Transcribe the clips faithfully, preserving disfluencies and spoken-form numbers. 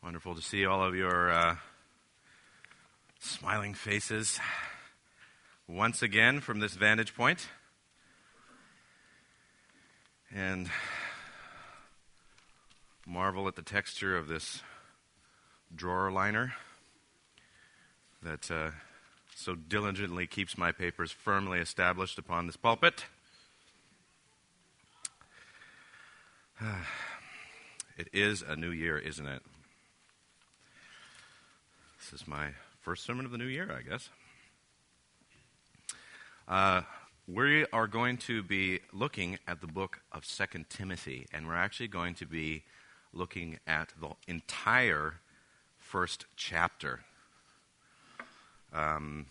Wonderful to see all of your uh, smiling faces once again from this vantage point. And marvel at the texture of this drawer liner that uh, so diligently keeps my papers firmly established upon this pulpit. It is a new year, isn't it? This is my first sermon of the new year, I guess. Uh, we are going to be looking at the book of Second Timothy, and we're actually going to be looking at the entire first chapter. Um,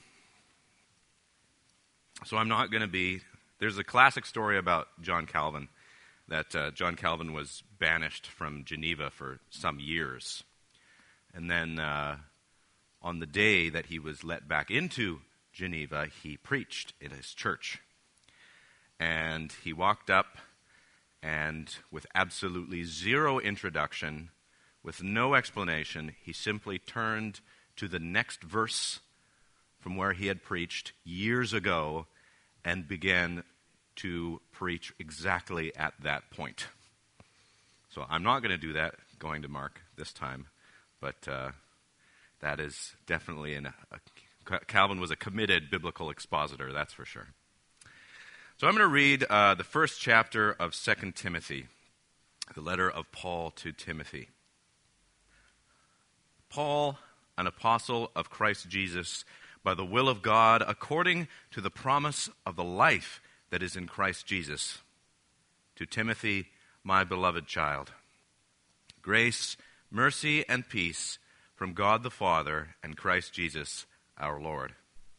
so I'm not going to be... There's a classic story about John Calvin, that uh, John Calvin was banished from Geneva for some years. And then uh, on the day that he was let back into Geneva, he preached in his church. And he walked up, and with absolutely zero introduction, with no explanation, he simply turned to the next verse from where he had preached years ago and began to preach exactly at that point. So I'm not going to do that going to Mark this time, but uh, that is definitely an, a, Calvin was a committed biblical expositor, that's for sure. So I'm going to read uh, the first chapter of Second Timothy, the letter of Paul to Timothy. Paul, an apostle of Christ Jesus, by the will of God, according to the promise of the life that is in Christ Jesus. To Timothy, my beloved child. Grace, mercy, and peace from God the Father and Christ Jesus our Lord.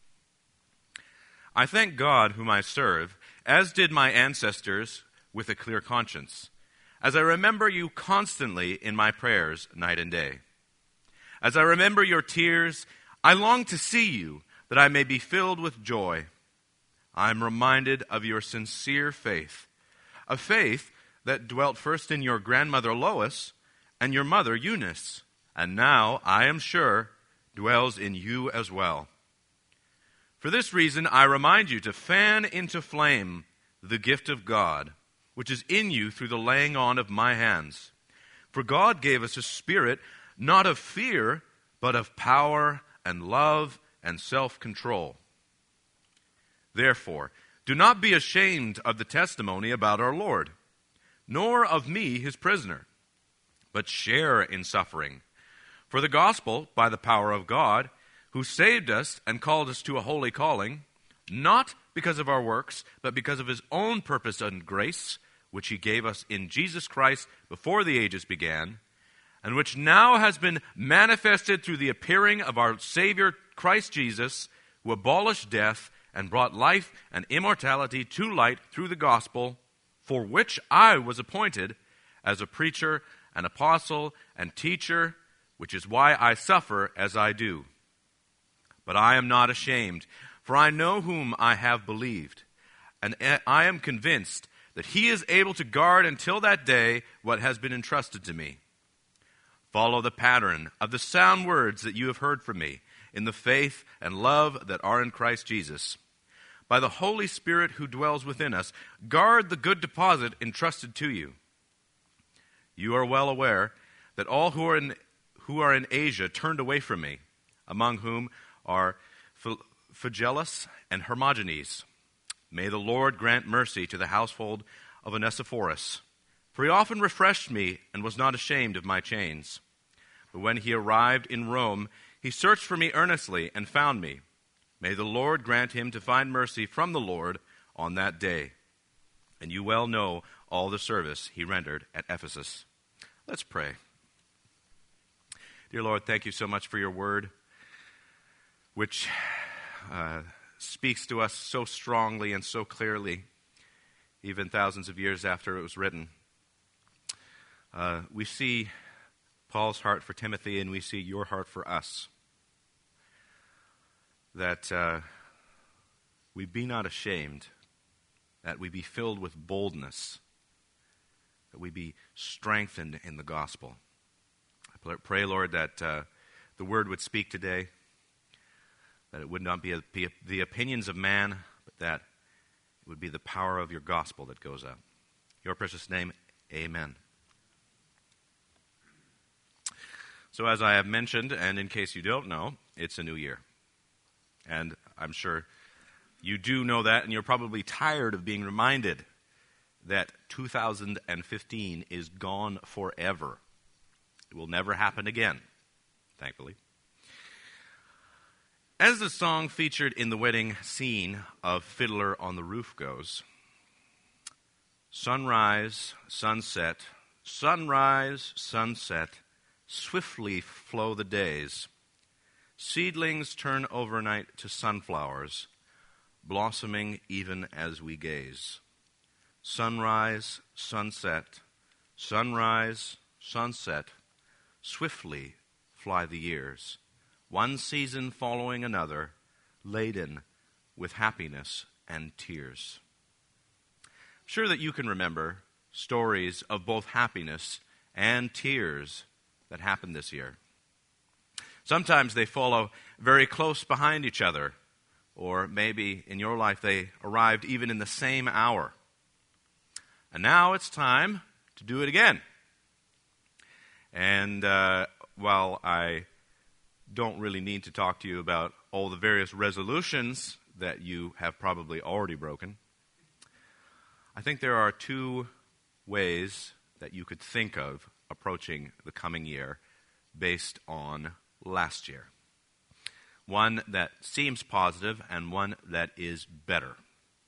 I thank God whom I serve, as did my ancestors, with a clear conscience, as I remember you constantly in my prayers night and day. As I remember your tears, I long to see you, that I may be filled with joy. I am reminded of your sincere faith, a faith that dwelt first in your grandmother Lois and your mother Eunice, and now, I am sure, dwells in you as well. For this reason, I remind you to fan into flame the gift of God, which is in you through the laying on of my hands. For God gave us a spirit not of fear, but of power and love and self-control. Therefore, do not be ashamed of the testimony about our Lord, nor of me, his prisoner, but share in suffering for the gospel by the power of God, who saved us and called us to a holy calling, not because of our works, but because of his own purpose and grace, which he gave us in Jesus Christ before the ages began, and which now has been manifested through the appearing of our Savior Christ Jesus, who abolished death and brought life and immortality to light through the gospel, for which I was appointed as a preacher, an apostle, and teacher, which is why I suffer as I do. But I am not ashamed, for I know whom I have believed, and I am convinced that he is able to guard until that day what has been entrusted to me. Follow the pattern of the sound words that you have heard from me in the faith and love that are in Christ Jesus. By the Holy Spirit who dwells within us, guard the good deposit entrusted to you. You are well aware that all who are in, who are in Asia turned away from me, among whom are Phygellus and Hermogenes. May the Lord grant mercy to the household of Onesiphorus, for he often refreshed me and was not ashamed of my chains. But when he arrived in Rome, he searched for me earnestly and found me. May the Lord grant him to find mercy from the Lord on that day. And you well know all the service he rendered at Ephesus. Let's pray. Dear Lord, thank you so much for your word, which uh, speaks to us so strongly and so clearly, even thousands of years after it was written. Uh, we see Paul's heart for Timothy, and we see your heart for us. That uh, we be not ashamed, that we be filled with boldness, that we be strengthened in the gospel. I Pray, Lord, that uh, the word would speak today, that it would not be, a, be a, the opinions of man, but that it would be the power of your gospel that goes out. In your precious name, amen. So as I have mentioned, and in case you don't know, it's a new year. And I'm sure you do know that, and you're probably tired of being reminded that two thousand fifteen is gone forever. It will never happen again, thankfully. As the song featured in the wedding scene of Fiddler on the Roof goes, sunrise, sunset, sunrise, sunset, swiftly flow the days. Seedlings turn overnight to sunflowers, blossoming even as we gaze. Sunrise, sunset, sunrise, sunset, swiftly fly the years, one season following another, laden with happiness and tears. I'm sure that you can remember stories of both happiness and tears that happened this year. Sometimes they follow very close behind each other, or maybe in your life they arrived even in the same hour. And now it's time to do it again. And uh, while I don't really need to talk to you about all the various resolutions that you have probably already broken, I think there are two ways that you could think of approaching the coming year based on last year. One that seems positive and one that is better.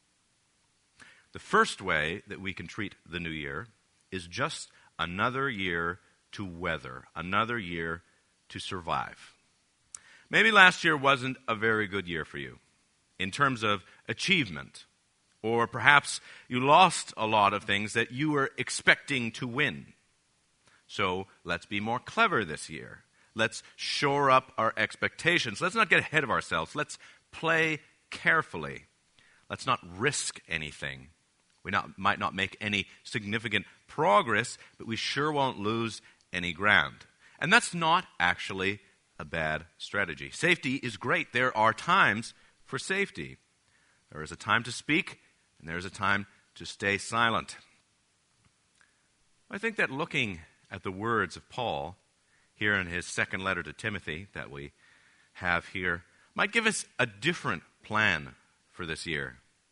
The first way that we can treat the new year is just another year to weather, another year to survive. Maybe last year wasn't a very good year for you in terms of achievement, or perhaps you lost a lot of things that you were expecting to win. So let's be more clever this year. Let's shore up our expectations. Let's not get ahead of ourselves. Let's play carefully. Let's not risk anything. We not, might not make any significant progress, but we sure won't lose any ground. And that's not actually a bad strategy. Safety is great. There are times for safety. There is a time to speak, and there is a time to stay silent. I think that looking at the words of Paul here in his second letter to Timothy that we have here might give us a different plan for this year.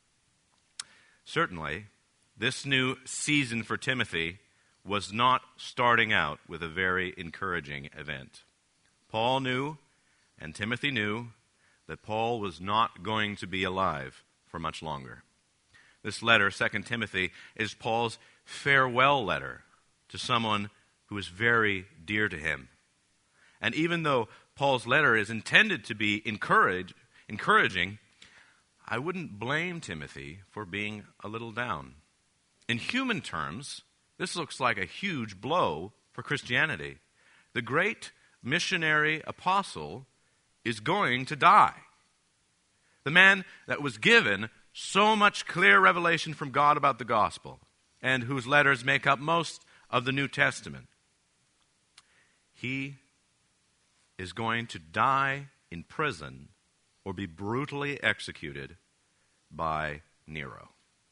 Certainly, this new season for Timothy was not starting out with a very encouraging event. Paul knew, and Timothy knew, that Paul was not going to be alive for much longer. This letter, Second Timothy, is Paul's farewell letter to someone who is very dear to him. And even though Paul's letter is intended to be encourage, encouraging, I wouldn't blame Timothy for being a little down. In human terms, this looks like a huge blow for Christianity. The great missionary apostle is going to die. The man that was given so much clear revelation from God about the gospel, and whose letters make up most of the New Testament. He is going to die in prison or be brutally executed by Nero.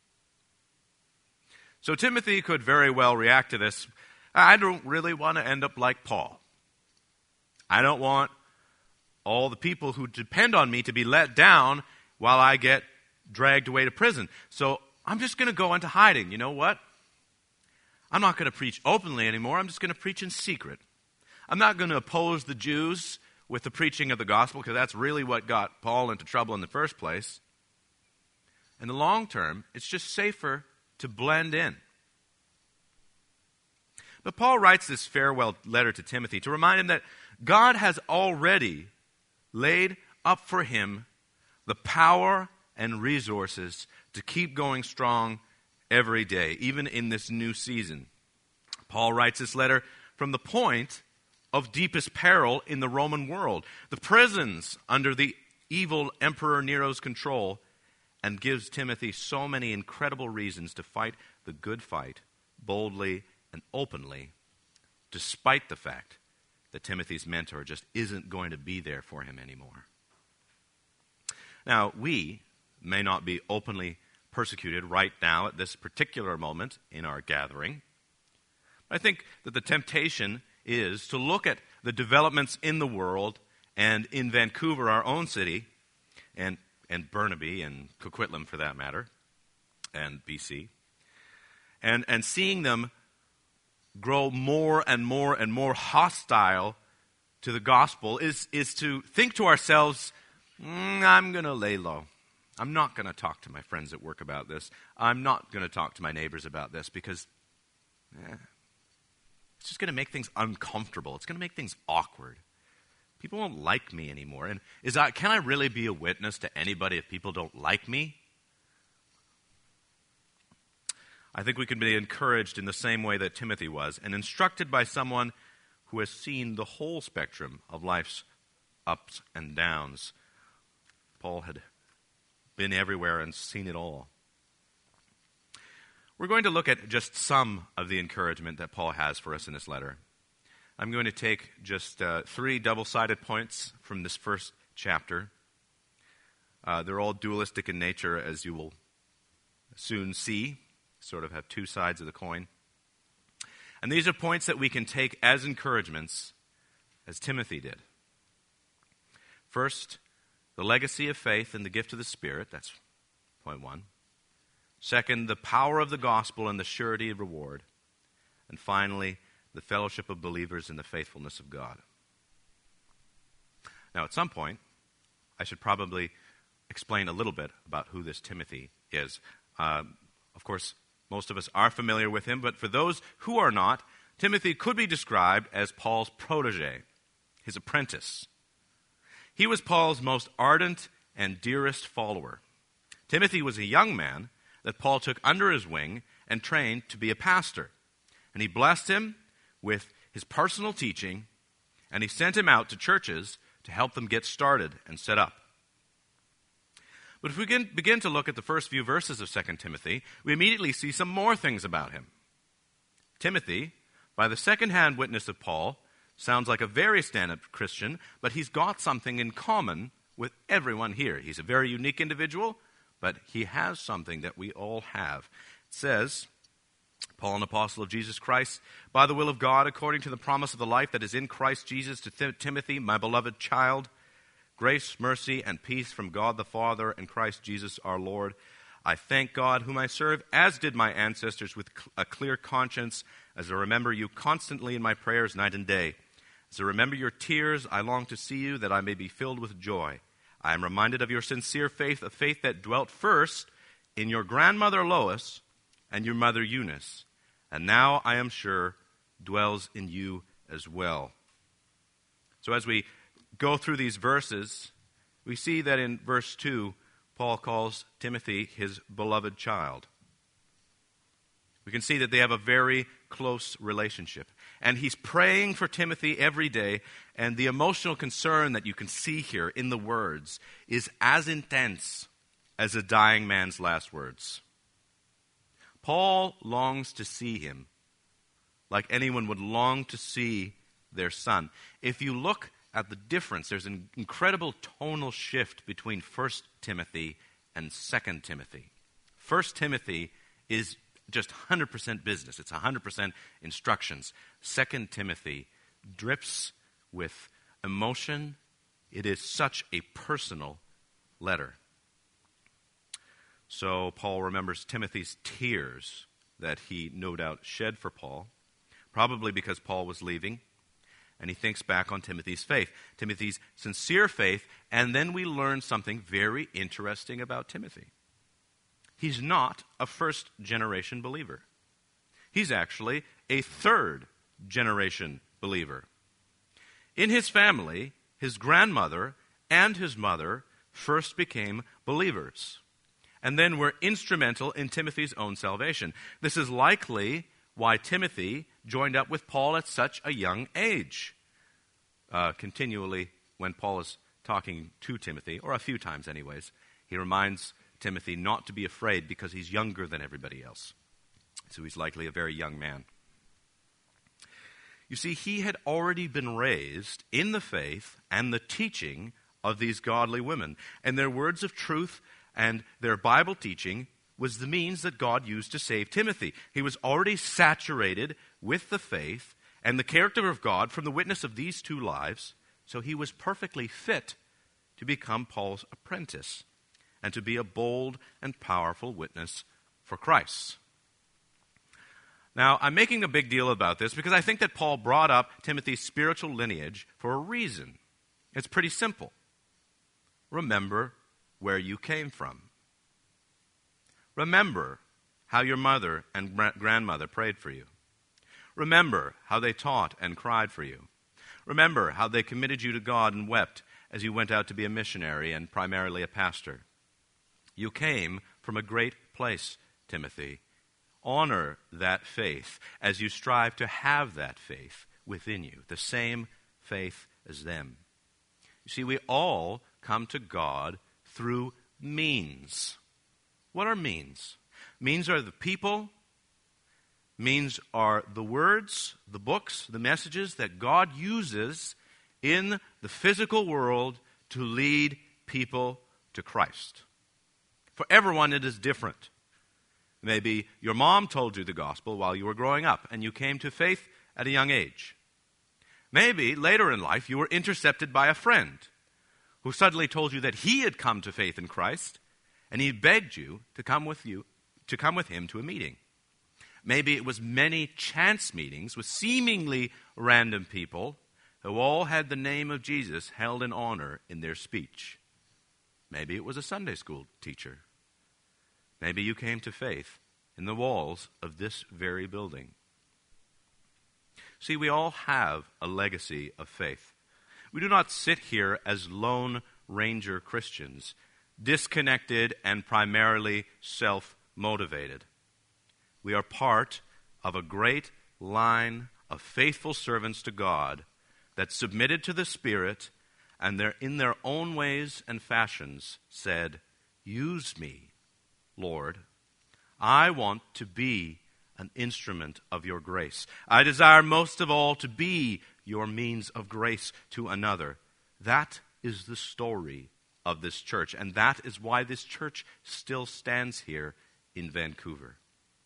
So Timothy could very well react to this. I don't really want to end up like Paul. I don't want all the people who depend on me to be let down while I get dragged away to prison. So I'm just going to go into hiding. You know what? I'm not going to preach openly anymore. I'm just going to preach in secret. I'm not going to oppose the Jews with the preaching of the gospel, because that's really what got Paul into trouble in the first place. In the long term, it's just safer to blend in. But Paul writes this farewell letter to Timothy to remind him that God has already laid up for him the power and resources to keep going strong every day, even in this new season. Paul writes this letter from the point of deepest peril in the Roman world, the prisons under the evil Emperor Nero's control, and gives Timothy so many incredible reasons to fight the good fight boldly and openly, despite the fact that Timothy's mentor just isn't going to be there for him anymore. Now, we may not be openly persecuted right now at this particular moment in our gathering. I think that the temptation is to look at the developments in the world and in Vancouver, our own city, and, and Burnaby and Coquitlam for that matter, and B C, and, and seeing them grow more and more and more hostile to the gospel is, is to think to ourselves, mm, I'm going to lay low. I'm not going to talk to my friends at work about this. I'm not going to talk to my neighbors about this because eh, it's just going to make things uncomfortable. It's going to make things awkward. People won't like me anymore. And is that, can I really be a witness to anybody if people don't like me? I think we can be encouraged in the same way that Timothy was and instructed by someone who has seen the whole spectrum of life's ups and downs. Paul had been everywhere and seen it all. We're going to look at just some of the encouragement that Paul has for us in this letter. I'm going to take just uh, three double-sided points from this first chapter. Uh, they're all dualistic in nature, as you will soon see. Sort of have two sides of the coin. And these are points that we can take as encouragements, as Timothy did. First, the legacy of faith and the gift of the Spirit. That's point one. Second, the power of the gospel and the surety of reward. And finally, the fellowship of believers and the faithfulness of God. Now, at some point, I should probably explain a little bit about who this Timothy is. Uh, of course, most of us are familiar with him, but for those who are not, Timothy could be described as Paul's protege, his apprentice. He was Paul's most ardent and dearest follower. Timothy was a young man that Paul took under his wing and trained to be a pastor. And he blessed him with his personal teaching, and he sent him out to churches to help them get started and set up. But if we can begin to look at the first few verses of Second Timothy, we immediately see some more things about him. Timothy, by the second-hand witness of Paul, sounds like a very stand-up Christian, but he's got something in common with everyone here. He's a very unique individual, but he has something that we all have. It says, Paul, an apostle of Jesus Christ, by the will of God, according to the promise of the life that is in Christ Jesus, to Th- Timothy, my beloved child, grace, mercy, and peace from God the Father and Christ Jesus our Lord. I thank God, whom I serve, as did my ancestors, with a clear conscience, as I remember you constantly in my prayers night and day. As I remember your tears, I long to see you, that I may be filled with joy. I am reminded of your sincere faith, a faith that dwelt first in your grandmother Lois and your mother Eunice, and now, I am sure, dwells in you as well. So as we go through these verses, we see that in verse two, Paul calls Timothy his beloved child. We can see that they have a very close relationship. And he's praying for Timothy every day, and the emotional concern that you can see here in the words is as intense as a dying man's last words. Paul longs to see him like anyone would long to see their son. If you look at the difference, there's an incredible tonal shift between First Timothy and Second Timothy. First Timothy is just one hundred percent business. It's one hundred percent instructions. Second Timothy drips with emotion. It is such a personal letter. So Paul remembers Timothy's tears that he no doubt shed for Paul, probably because Paul was leaving. And he thinks back on Timothy's faith, Timothy's sincere faith, and then we learn something very interesting about Timothy. He's not a first-generation believer. He's actually a third-generation believer. In his family, his grandmother and his mother first became believers, and then were instrumental in Timothy's own salvation. This is likely why Timothy joined up with Paul at such a young age. Uh, continually, when Paul is talking to Timothy, or a few times anyways, he reminds Timothy not to be afraid because he's younger than everybody else. So he's likely a very young man. You see, he had already been raised in the faith and the teaching of these godly women. And their words of truth and their Bible teaching was the means that God used to save Timothy. He was already saturated with the faith and the character of God from the witness of these two lives, so he was perfectly fit to become Paul's apprentice and to be a bold and powerful witness for Christ. Now, I'm making a big deal about this because I think that Paul brought up Timothy's spiritual lineage for a reason. It's pretty simple. Remember where you came from. Remember how your mother and grandmother prayed for you. Remember how they taught and cried for you. Remember how they committed you to God and wept as you went out to be a missionary and primarily a pastor. You came from a great place, Timothy. Honor that faith as you strive to have that faith within you, the same faith as them. You see, we all come to God through means. What are means? Means are the people. Means are the words, the books, the messages that God uses in the physical world to lead people to Christ. For everyone, it is different. Maybe your mom told you the gospel while you were growing up and you came to faith at a young age. Maybe later in life you were intercepted by a friend who suddenly told you that he had come to faith in Christ and he begged you to come with you to come with him to a meeting. Maybe it was many chance meetings with seemingly random people who all had the name of Jesus held in honor in their speech. Maybe it was a Sunday school teacher. Maybe you came to faith in the walls of this very building. See, we all have a legacy of faith. We do not sit here as lone ranger Christians, disconnected and primarily self-motivated. We are part of a great line of faithful servants to God that submitted to the Spirit and they're in their own ways and fashions said, "Use me, Lord. I want to be an instrument of your grace. I desire most of all to be your means of grace to another." That is the story of this church, and that is why this church still stands here in Vancouver.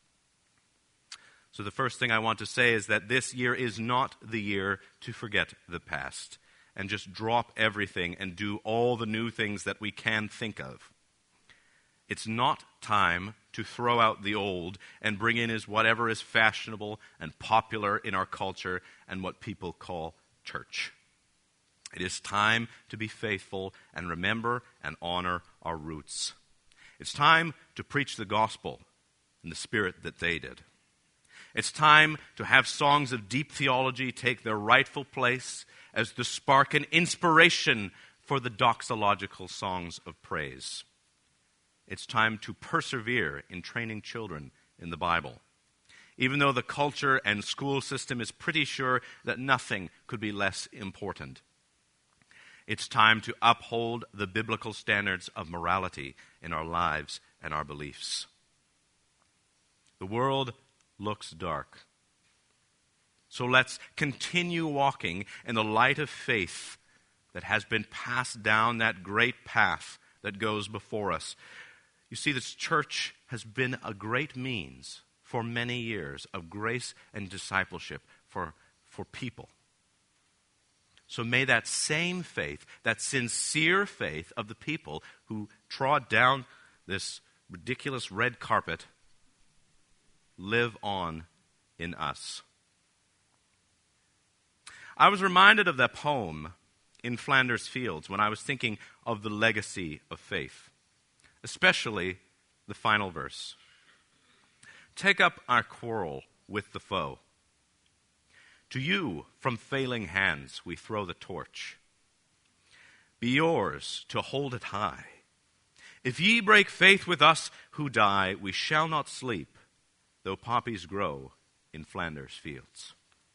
So the first thing I want to say is that this year is not the year to forget the past and just drop everything and do all the new things that we can think of. It's not time to throw out the old and bring in is whatever is fashionable and popular in our culture and what people call church. It is time to be faithful and remember and honor our roots. It's time to preach the gospel in the spirit that they did. It's time to have songs of deep theology take their rightful place as the spark and inspiration for the doxological songs of praise. It's time to persevere in training children in the Bible, even though the culture and school system is pretty sure that nothing could be less important. It's time to uphold the biblical standards of morality in our lives and our beliefs. The world looks dark. So let's continue walking in the light of faith that has been passed down that great path that goes before us. You see, this church has been a great means for many years of grace and discipleship for, for people. So may that same faith, that sincere faith of the people who trod down this ridiculous red carpet, live on in us. I was reminded of that poem in Flanders Fields when I was thinking of the legacy of faith, especially the final verse. Take up our quarrel with the foe. To you, from failing hands, we throw the torch. Be yours to hold it high. If ye break faith with us who die, we shall not sleep, though poppies grow in Flanders Fields.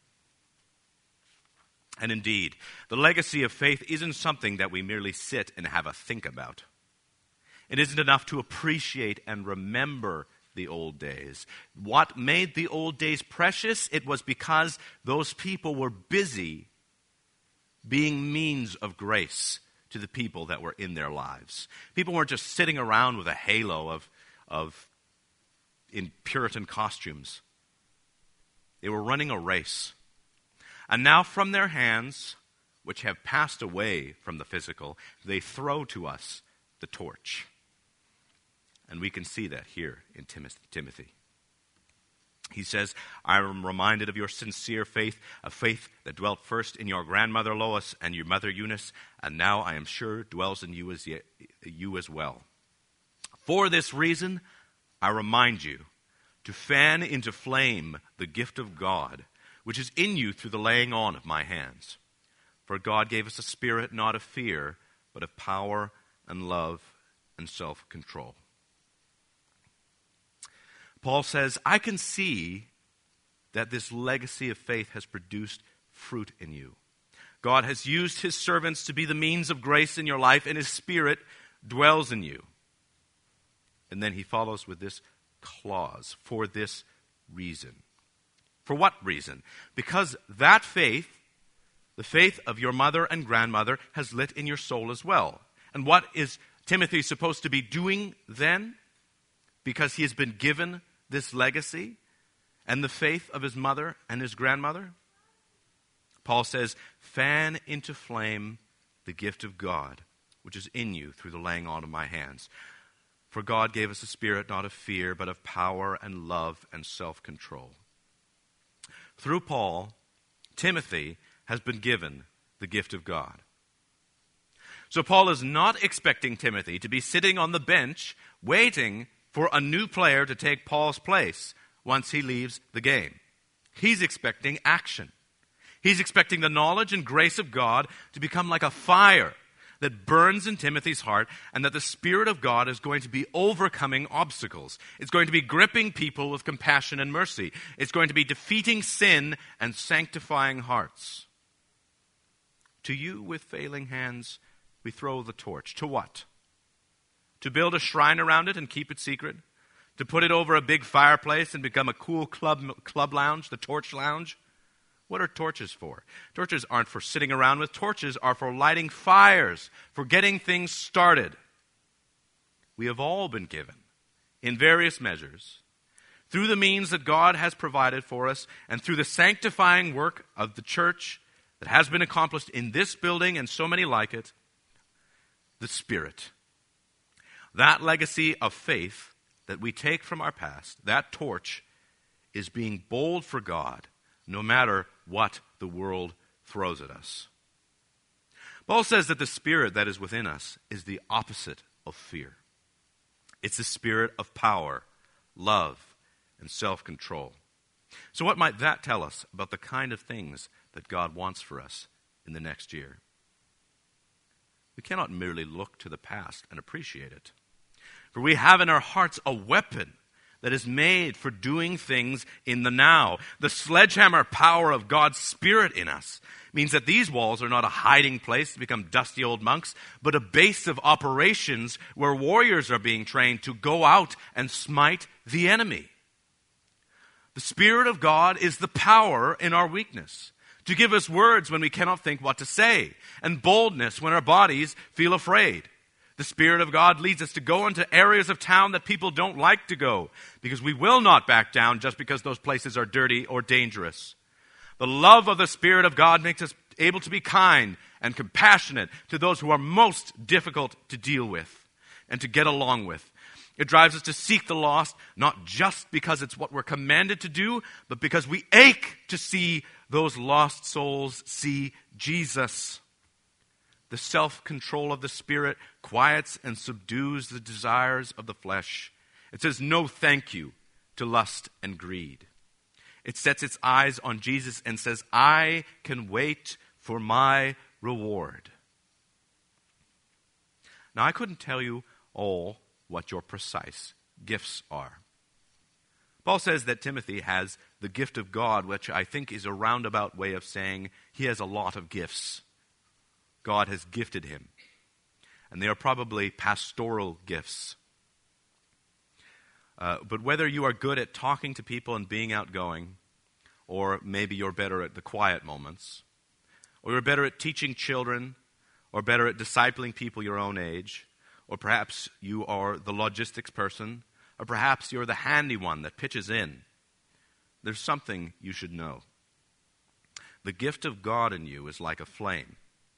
And indeed, the legacy of faith isn't something that we merely sit and have a think about. It isn't enough to appreciate and remember the old days. What made the old days precious? It was because those people were busy being means of grace to the people that were in their lives. People weren't just sitting around with a halo of, of in Puritan costumes. They were running a race. And now from their hands, which have passed away from the physical, they throw to us the torch. And we can see that here in Timothy. He says, I am reminded of your sincere faith, a faith that dwelt first in your grandmother Lois and your mother Eunice, and now I am sure dwells in you as, ye- you as well. For this reason, I remind you to fan into flame the gift of God, which is in you through the laying on of my hands. For God gave us a spirit not of fear, but of power and love and self-control. Paul says, I can see that this legacy of faith has produced fruit in you. God has used his servants to be the means of grace in your life, and his Spirit dwells in you. And then he follows with this clause, for this reason. For what reason? Because that faith, the faith of your mother and grandmother, has lit in your soul as well. And what is Timothy supposed to be doing then? Because he has been given this legacy and the faith of his mother and his grandmother? Paul says, fan into flame the gift of God, which is in you through the laying on of my hands. For God gave us a spirit not of fear, but of power and love and self-control. Through Paul, Timothy has been given the gift of God. So Paul is not expecting Timothy to be sitting on the bench waiting for a new player to take Paul's place once he leaves the game. He's expecting action. He's expecting the knowledge and grace of God to become like a fire that burns in Timothy's heart, and that the Spirit of God is going to be overcoming obstacles. It's going to be gripping people with compassion and mercy. It's going to be defeating sin and sanctifying hearts. To you with failing hands, we throw the torch. To what? To build a shrine around it and keep it secret? To put it over a big fireplace and become a cool club, club lounge, the torch lounge? What are torches for? Torches aren't for sitting around with. Torches are for lighting fires, for getting things started. We have all been given, in various measures, through the means that God has provided for us and through the sanctifying work of the church that has been accomplished in this building and so many like it, the Spirit. That legacy of faith that we take from our past, that torch, is being bold for God, no matter what the world throws at us. Paul says that the spirit that is within us is the opposite of fear. It's the spirit of power, love, and self-control. So what might that tell us about the kind of things that God wants for us in the next year? We cannot merely look to the past and appreciate it. For we have in our hearts a weapon that is made for doing things in the now. The sledgehammer power of God's Spirit in us means that these walls are not a hiding place to become dusty old monks, but a base of operations where warriors are being trained to go out and smite the enemy. The Spirit of God is the power in our weakness, to give us words when we cannot think what to say, and boldness when our bodies feel afraid. The Spirit of God leads us to go into areas of town that people don't like to go, because we will not back down just because those places are dirty or dangerous. The love of the Spirit of God makes us able to be kind and compassionate to those who are most difficult to deal with and to get along with. It drives us to seek the lost, not just because it's what we're commanded to do, but because we ache to see those lost souls see Jesus. The self-control of the Spirit quiets and subdues the desires of the flesh. It says no thank you to lust and greed. It sets its eyes on Jesus and says, I can wait for my reward. Now, I couldn't tell you all what your precise gifts are. Paul says that Timothy has the gift of God, which I think is a roundabout way of saying he has a lot of gifts. God has gifted him. And they are probably pastoral gifts. Uh, but whether you are good at talking to people and being outgoing, or maybe you're better at the quiet moments, or you're better at teaching children, or better at discipling people your own age, or perhaps you are the logistics person, or perhaps you're the handy one that pitches in, there's something you should know. The gift of God in you is like a flame.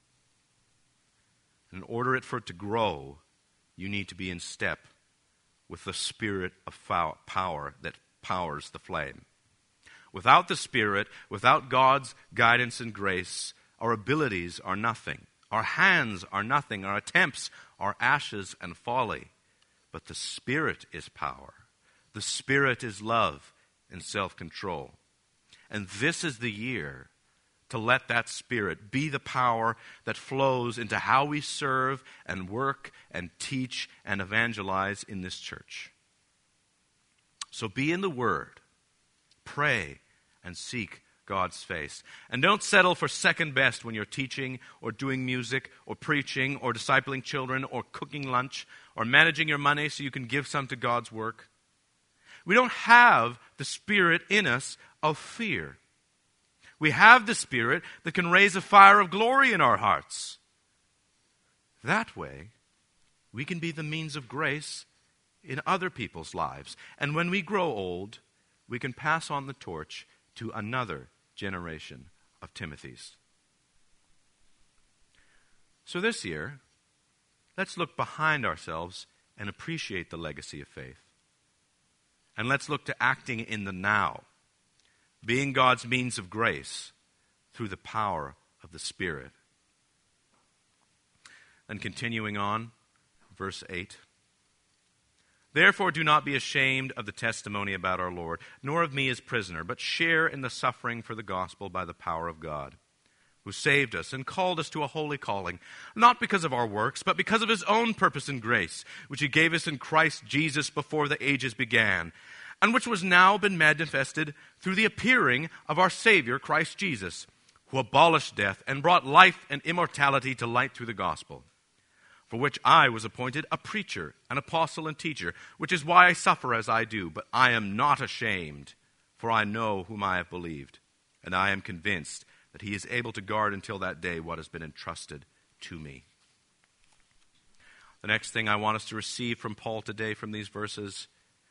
In order for it to grow, you need to be in step with the spirit of power that powers the flame. Without the Spirit, without God's guidance and grace, our abilities are nothing. Our hands are nothing. Our attempts are ashes and folly. But the Spirit is power. The Spirit is love and self-control. And this is the year to let that Spirit be the power that flows into how we serve and work and teach and evangelize in this church. So be in the Word. Pray and seek God's face. And don't settle for second best when you're teaching or doing music or preaching or discipling children or cooking lunch or managing your money so you can give some to God's work. We don't have the Spirit in us of fear. We have the Spirit that can raise a fire of glory in our hearts. That way, we can be the means of grace in other people's lives. And when we grow old, we can pass on the torch to another generation of Timothys. So this year, let's look behind ourselves and appreciate the legacy of faith. And let's look to acting in the now, being God's means of grace through the power of the Spirit. And continuing on, verse eight. Therefore do not be ashamed of the testimony about our Lord, nor of me as prisoner, but share in the suffering for the gospel by the power of God, who saved us and called us to a holy calling, not because of our works, but because of his own purpose and grace, which he gave us in Christ Jesus before the ages began, and which was now been manifested through the appearing of our Savior, Christ Jesus, who abolished death and brought life and immortality to light through the gospel, for which I was appointed a preacher, an apostle and teacher, which is why I suffer as I do, but I am not ashamed, for I know whom I have believed, and I am convinced that he is able to guard until that day what has been entrusted to me. The next thing I want us to receive from Paul today from these verses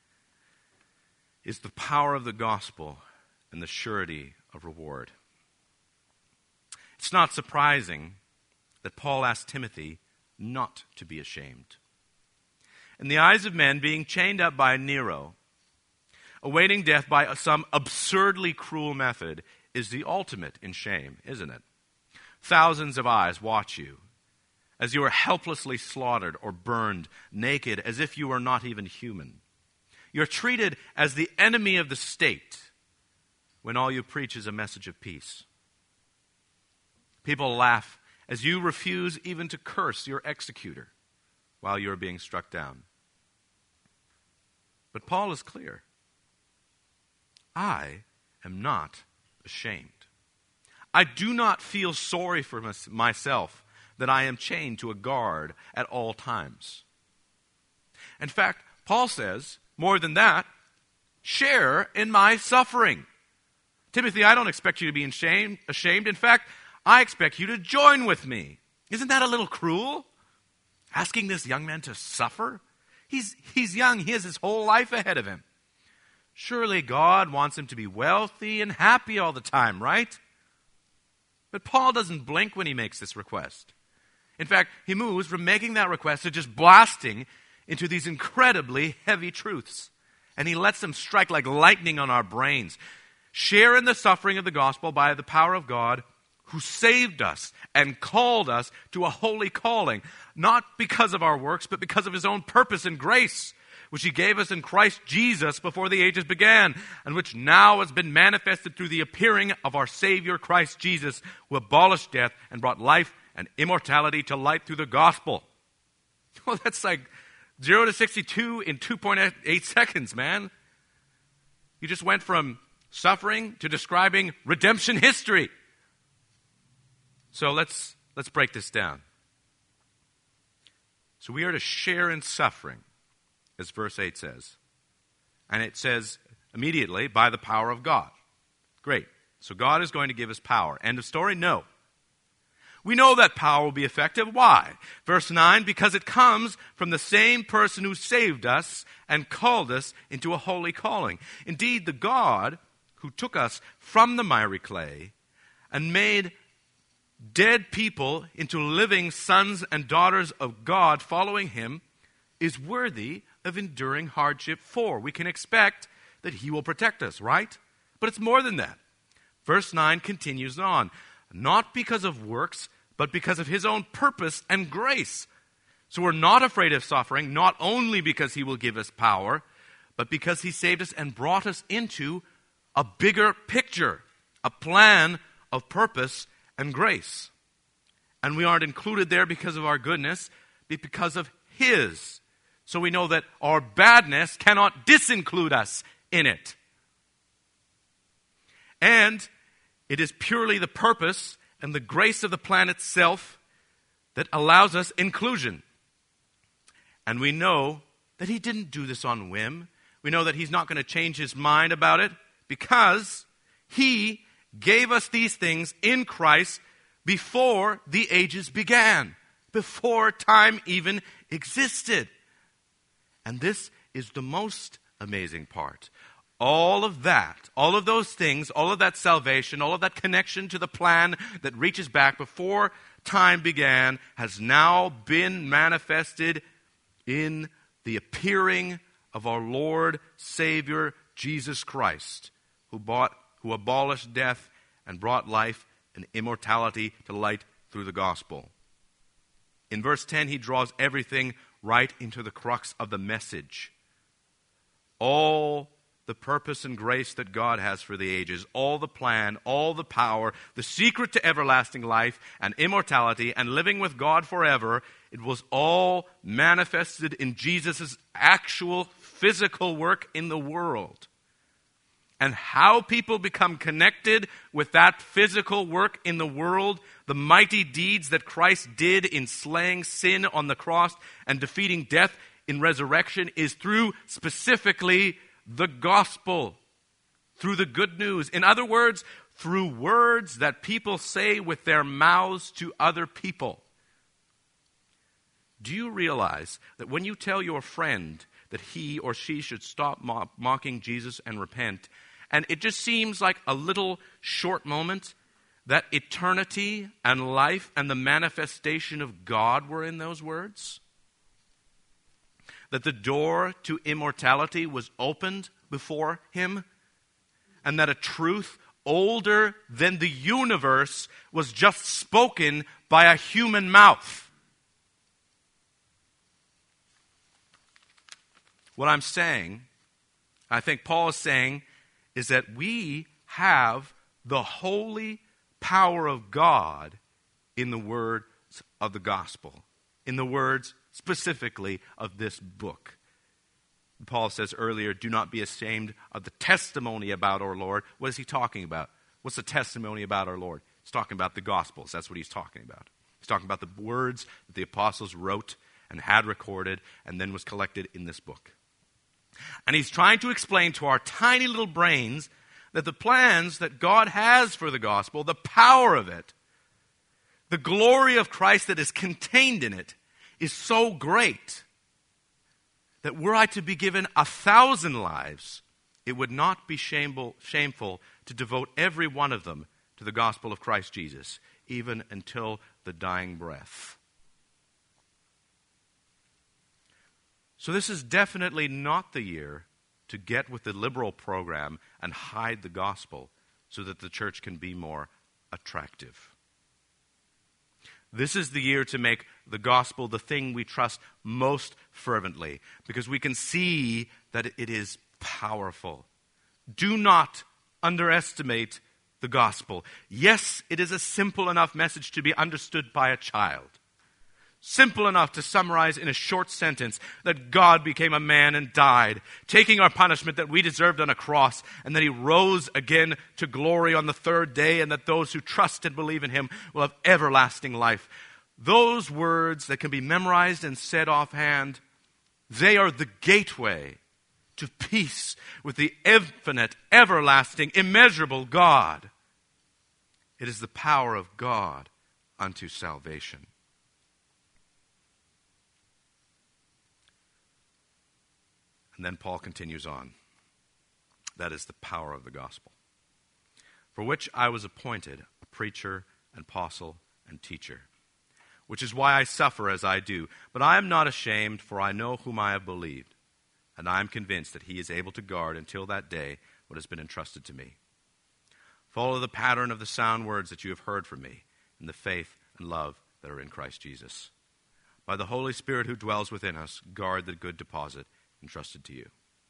is the power of the gospel and the surety of reward. It's not surprising that Paul asked Timothy not to be ashamed. In the eyes of men, being chained up by Nero, awaiting death by some absurdly cruel method, is the ultimate in shame, isn't it? Thousands of eyes watch you as you are helplessly slaughtered or burned naked as if you were not even human. You're treated as the enemy of the state when all you preach is a message of peace. People laugh as you refuse even to curse your executor while you're being struck down. But Paul is clear. I am not ashamed. I do not feel sorry for myself that I am chained to a guard at all times. In fact, Paul says, more than that, share in my suffering. Timothy, I don't expect you to be ashamed. ashamed. In fact, I expect you to join with me. Isn't that a little cruel? Asking this young man to suffer? He's, he's young. He has his whole life ahead of him. Surely God wants him to be wealthy and happy all the time, right? But Paul doesn't blink when he makes this request. In fact, he moves from making that request to just blasting into these incredibly heavy truths. And he lets them strike like lightning on our brains. Share in the suffering of the gospel by the power of God, who saved us and called us to a holy calling, not because of our works, but because of his own purpose and grace, which he gave us in Christ Jesus before the ages began, and which now has been manifested through the appearing of our Savior Christ Jesus, who abolished death and brought life and immortality to light through the gospel. Well, that's like zero to sixty-two in two point eight seconds, man. You just went from suffering to describing redemption history. So let's let's break this down. So we are to share in suffering, as verse eight says. And it says immediately, by the power of God. Great. So God is going to give us power. End of story? No. We know that power will be effective. Why? Verse nine, because it comes from the same person who saved us and called us into a holy calling. Indeed, the God who took us from the miry clay and made dead people into living sons and daughters of God following him is worthy of enduring hardship for. We can expect that he will protect us, right? But it's more than that. Verse nine continues on. Not because of works, but because of his own purpose and grace. So we're not afraid of suffering, not only because he will give us power, but because he saved us and brought us into a bigger picture, a plan of purpose and grace. And we aren't included there because of our goodness, but because of his. So we know that our badness cannot disinclude us in it. And it is purely the purpose and the grace of the plan itself that allows us inclusion. And we know that he didn't do this on whim. We know that he's not going to change his mind about it because he gave us these things in Christ before the ages began, before time even existed. And this is the most amazing part. All of that, all of those things, all of that salvation, all of that connection to the plan that reaches back before time began has now been manifested in the appearing of our Lord, Savior, Jesus Christ, who bought, who abolished death and brought life and immortality to light through the gospel. In verse ten, he draws everything right into the crux of the message. All the purpose and grace that God has for the ages, all the plan, all the power, the secret to everlasting life and immortality and living with God forever, it was all manifested in Jesus' actual physical work in the world. And how people become connected with that physical work in the world, the mighty deeds that Christ did in slaying sin on the cross and defeating death in resurrection, is through specifically the gospel, through the good news. In other words, through words that people say with their mouths to other people. Do you realize that when you tell your friend that he or she should stop mo- mocking Jesus and repent, and it just seems like a little short moment, that eternity and life and the manifestation of God were in those words? That the door to immortality was opened before him, and that a truth older than the universe was just spoken by a human mouth. What I'm saying, I think Paul is saying, is that we have the holy power of God in the words of the gospel, in the words specifically of this book. Paul says earlier, do not be ashamed of the testimony about our Lord. What is he talking about? What's the testimony about our Lord? He's talking about the Gospels. That's what he's talking about. He's talking about the words that the apostles wrote and had recorded and then was collected in this book. And he's trying to explain to our tiny little brains that the plans that God has for the gospel, the power of it, the glory of Christ that is contained in it, is so great that were I to be given a thousand lives, it would not be shameful, shameful to devote every one of them to the gospel of Christ Jesus, even until the dying breath. So this is definitely not the year to get with the liberal program and hide the gospel so that the church can be more attractive. This is the year to make the gospel the thing we trust most fervently, because we can see that it is powerful. Do not underestimate the gospel. Yes, it is a simple enough message to be understood by a child. Simple enough to summarize in a short sentence that God became a man and died, taking our punishment that we deserved on a cross, and that he rose again to glory on the third day, and that those who trust and believe in him will have everlasting life. Those words that can be memorized and said offhand, they are the gateway to peace with the infinite, everlasting, immeasurable God. It is the power of God unto salvation. And then Paul continues on. That is the power of the gospel, for which I was appointed a preacher, an apostle, and teacher, which is why I suffer as I do. But I am not ashamed, for I know whom I have believed, and I am convinced that he is able to guard until that day what has been entrusted to me. Follow the pattern of the sound words that you have heard from me, in the faith and love that are in Christ Jesus. By the Holy Spirit who dwells within us, guard the good deposit entrusted to you.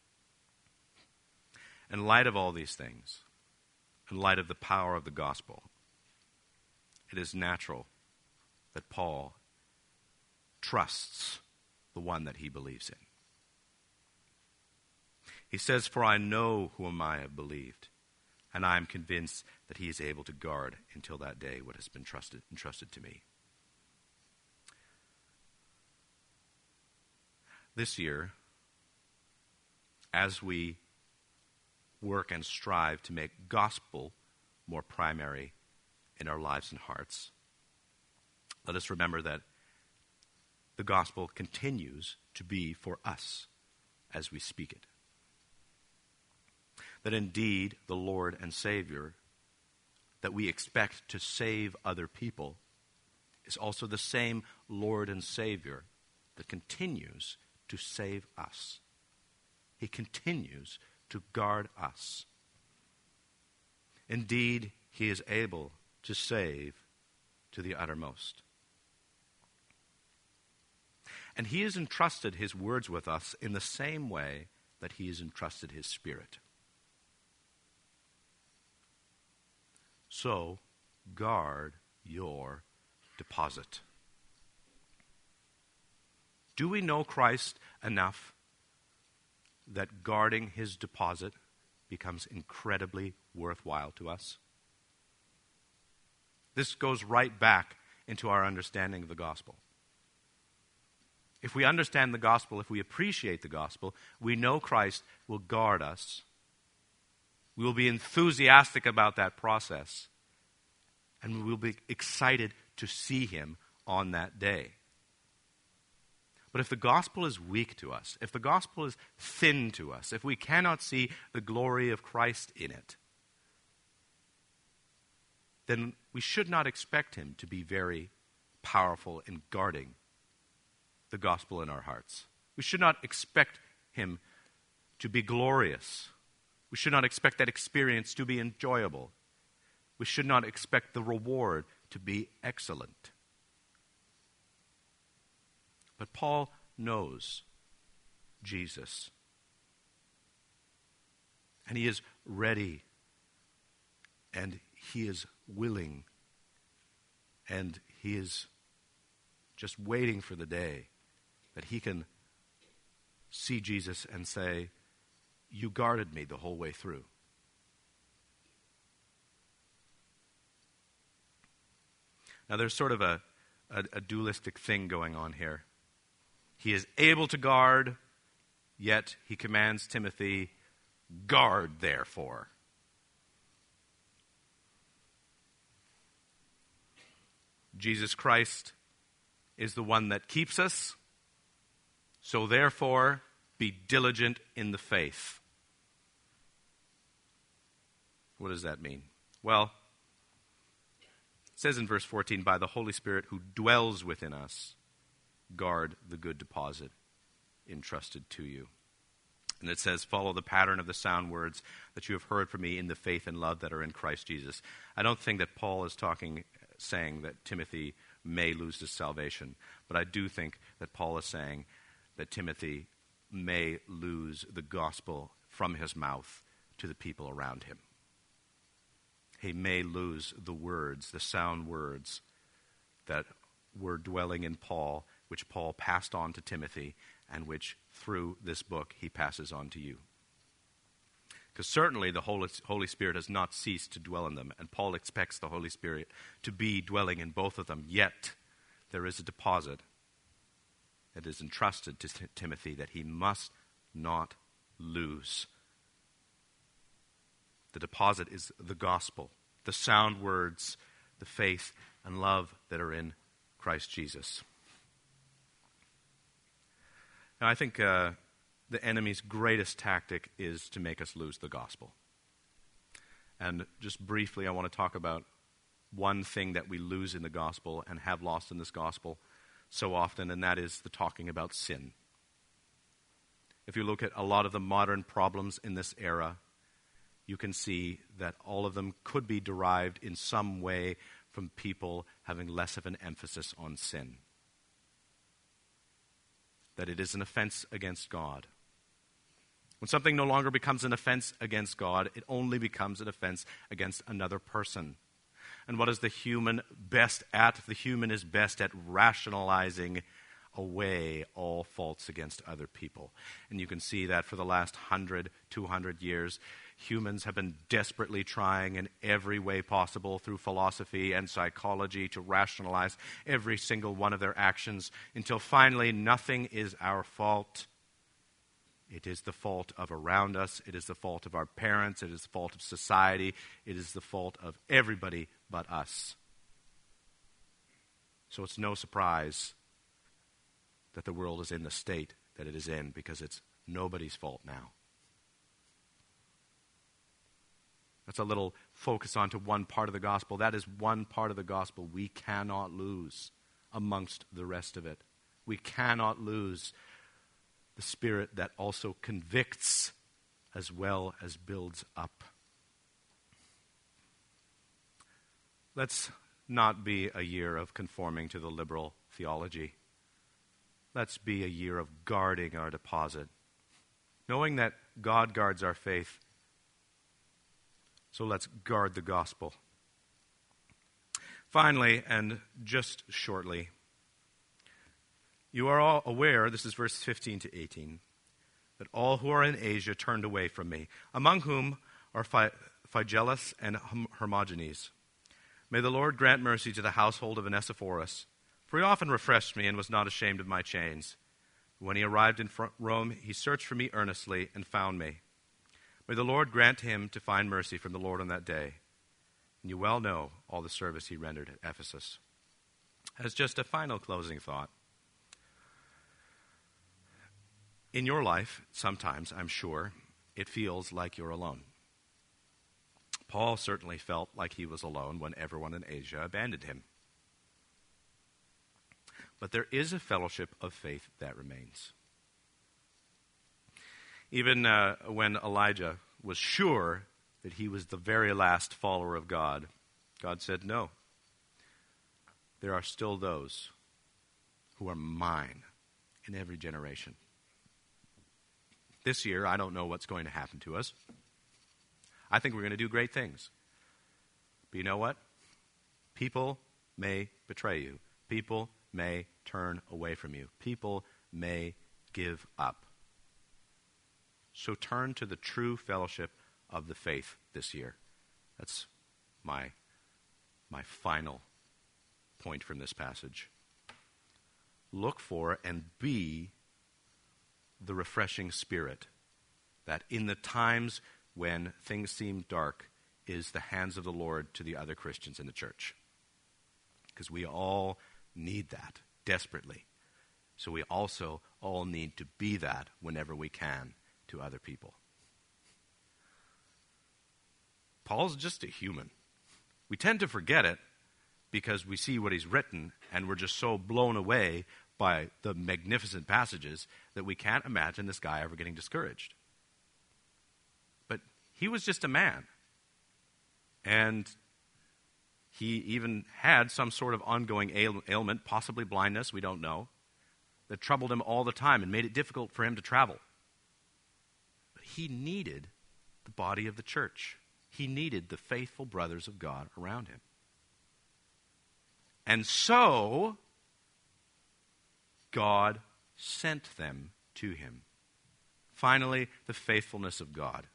In light of all these things, in light of the power of the gospel, it is natural that Paul trusts the one that he believes in. He says, "For I know whom I have believed, and I am convinced that he is able to guard until that day what has been trusted, entrusted to me." This year, as we work and strive to make gospel more primary in our lives and hearts, let us remember that the gospel continues to be for us as we speak it. That indeed the Lord and Savior that we expect to save other people is also the same Lord and Savior that continues to save us. He continues to guard us. Indeed, he is able to save to the uttermost. And he has entrusted his words with us in the same way that he has entrusted his Spirit. So, guard your deposit. Do we know Christ enough that guarding his deposit becomes incredibly worthwhile to us? This goes right back into our understanding of the gospel. If we understand the gospel, if we appreciate the gospel, we know Christ will guard us. We will be enthusiastic about that process, and we will be excited to see him on that day. But if the gospel is weak to us, if the gospel is thin to us, if we cannot see the glory of Christ in it, then we should not expect him to be very powerful in guarding the gospel in our hearts. We should not expect him to be glorious. We should not expect that experience to be enjoyable. We should not expect the reward to be excellent. But Paul knows Jesus. And he is ready. And he is willing. And he is just waiting for the day that he can see Jesus and say, "You guarded me the whole way through." Now there's sort of a, a, a dualistic thing going on here. He is able to guard, yet he commands Timothy, "Guard therefore." Jesus Christ is the one that keeps us, so therefore be diligent in the faith. What does that mean? Well, it says in verse fourteen, "By the Holy Spirit who dwells within us, guard the good deposit entrusted to you." And it says, "Follow the pattern of the sound words that you have heard from me in the faith and love that are in Christ Jesus." I don't think that Paul is talking, saying that Timothy may lose his salvation, but I do think that Paul is saying that Timothy may lose the gospel from his mouth to the people around him. He may lose the words, the sound words that were dwelling in Paul, which Paul passed on to Timothy, and which through this book he passes on to you. Because certainly the Holy, Holy Spirit has not ceased to dwell in them, and Paul expects the Holy Spirit to be dwelling in both of them, yet there is a deposit that is entrusted to Timothy that he must not lose. The deposit is the gospel, the sound words, the faith and love that are in Christ Jesus. Now, I think uh, the enemy's greatest tactic is to make us lose the gospel. And just briefly, I want to talk about one thing that we lose in the gospel and have lost in this gospel so often, and that is the talking about sin. If you look at a lot of the modern problems in this era, you can see that all of them could be derived in some way from people having less of an emphasis on sin. That it is an offense against God. When something no longer becomes an offense against God, it only becomes an offense against another person. And what is the human best at? The human is best at rationalizing away all faults against other people. And you can see that for the last one hundred, two hundred years, humans have been desperately trying in every way possible through philosophy and psychology to rationalize every single one of their actions until finally nothing is our fault. It is the fault of around us. It is the fault of our parents. It is the fault of society. It is the fault of everybody but us. So it's no surprise that the world is in the state that it is in, because it's nobody's fault now. That's a little focus onto one part of the gospel. That is one part of the gospel we cannot lose amongst the rest of it. We cannot lose the Spirit that also convicts as well as builds up. Let's not be a year of conforming to the liberal theology. Let's be a year of guarding our deposit, knowing that God guards our faith. So let's guard the gospel. Finally, and just shortly, you are all aware, this is verse fifteen to eighteen, that all who are in Asia turned away from me, among whom are Phygellus and Hermogenes. May the Lord grant mercy to the household of Onesiphorus, for he often refreshed me and was not ashamed of my chains. When he arrived in Rome, he searched for me earnestly and found me. May the Lord grant him to find mercy from the Lord on that day. And you well know all the service he rendered at Ephesus. As just a final closing thought, in your life, sometimes, I'm sure, it feels like you're alone. Paul certainly felt like he was alone when everyone in Asia abandoned him. But there is a fellowship of faith that remains. Even uh, when Elijah was sure that he was the very last follower of God, God said, no, there are still those who are mine in every generation. This year, I don't know what's going to happen to us. I think we're going to do great things. But you know what? People may betray you. People may turn away from you. People may give up. So turn to the true fellowship of the faith this year. That's my, my final point from this passage. Look for and be the refreshing Spirit that in the times when things seem dark is the hands of the Lord to the other Christians in the church. Because we all need that desperately. So we also all need to be that whenever we can to other people. Paul's just a human. We tend to forget it because we see what he's written and we're just so blown away by the magnificent passages that we can't imagine this guy ever getting discouraged. But he was just a man. And he even had some sort of ongoing ail- ailment, possibly blindness, we don't know, that troubled him all the time and made it difficult for him to travel. But he needed the body of the church. He needed the faithful brothers of God around him. And so God sent them to him. Finally, the faithfulness of God.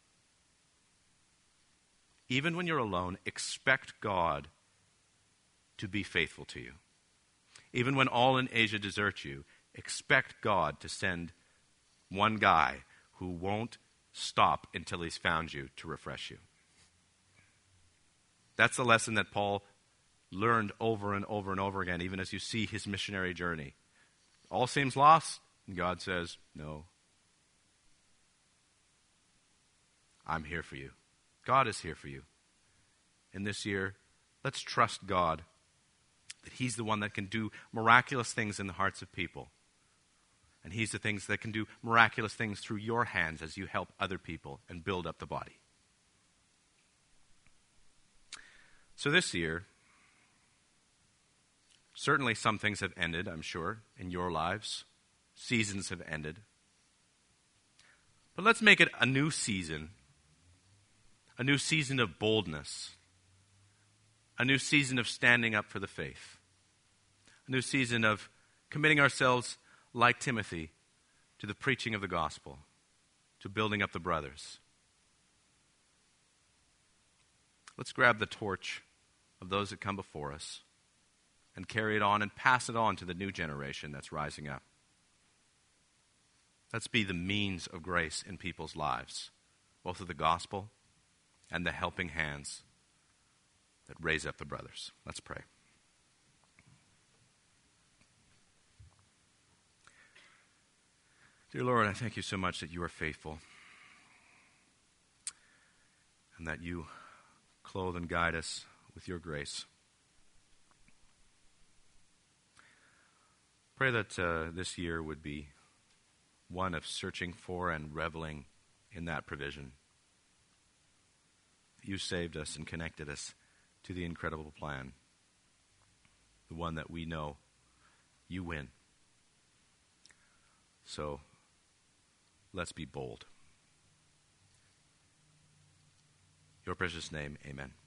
Even when you're alone, expect God to be faithful to you. Even when all in Asia desert you, expect God to send one guy who won't stop until he's found you to refresh you. That's the lesson that Paul learned over and over and over again, even as you see his missionary journey. All seems lost, and God says, no. I'm here for you. God is here for you. And this year, let's trust God that he's the one that can do miraculous things in the hearts of people. And he's the things that can do miraculous things through your hands as you help other people and build up the body. So this year, certainly some things have ended, I'm sure, in your lives. Seasons have ended. But let's make it a new season. A new season of boldness. A new season of standing up for the faith. A new season of committing ourselves, like Timothy, to the preaching of the gospel, to building up the brothers. Let's grab the torch of those that come before us and carry it on and pass it on to the new generation that's rising up. Let's be the means of grace in people's lives, both of the gospel and the helping hands that raise up the brothers. Let's pray. Dear Lord, I thank you so much that you are faithful and that you clothe and guide us with your grace. Pray that uh, this year would be one of searching for and reveling in that provision. You saved us and connected us to the incredible plan, the one that we know you win. So let's be bold. Your precious name, amen.